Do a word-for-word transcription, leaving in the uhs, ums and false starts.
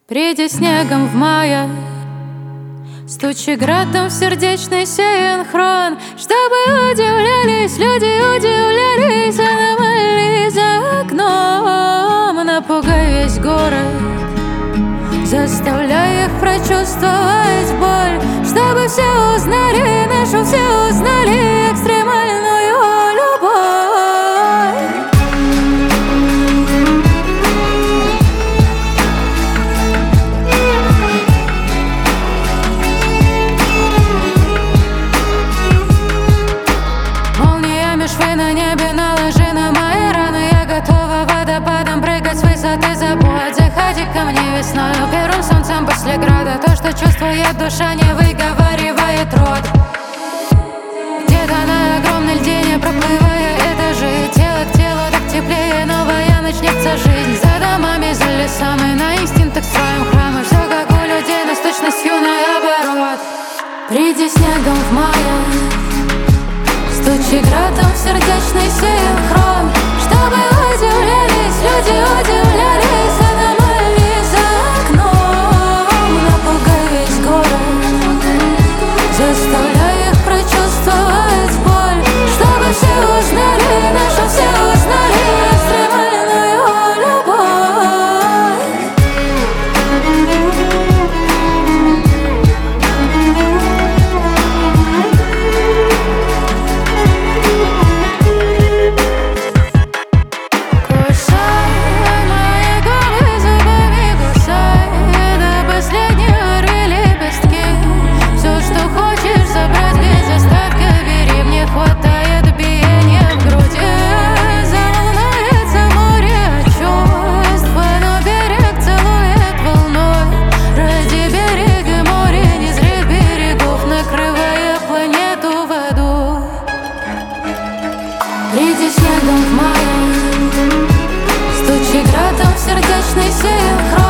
Приди снегом в мае, стучи градом в сердечный синхрон, чтобы удивлялись люди, удивлялись аномалии за окном. Напугай весь город, заставляй их прочувствовать боль, чтобы все узнали нашу, все узнали экстремальную любовь. Молниями швы на небе наложи на мои раны. Я готова водопадом прыгать с высоты забот. Заходи ко мне весною, первым солнцем после града. То, что чувствует душа, не выговаривает рот. Где-то на огромной льдине, проплывая этажи, тело к телу так теплее, новая начнется жизнь. За домами, за лесами, на инстинктах строим храмы. Все как у людей, но с точностью наоборот. Приди снегом в мае, стучи градом в сердечный синхрон, чтобы удивлялись люди, удивлялись аномалии за окном. Напугай весь город, заставляй их прочувствовать боль, чтобы все узнали нашу, все узнали экстремальную любовь. Кусай мои губы зубами, кусай до последнего лепестки. Все, что хочешь забрать без остатка, бери, мне хватает биения в груди. Заволнуется море от чувств, но берег целует волной. Ради берега моря, не зря берегов, накрывая планету водой. Приди снегом в мае, стучи градом в сердечный синхрон.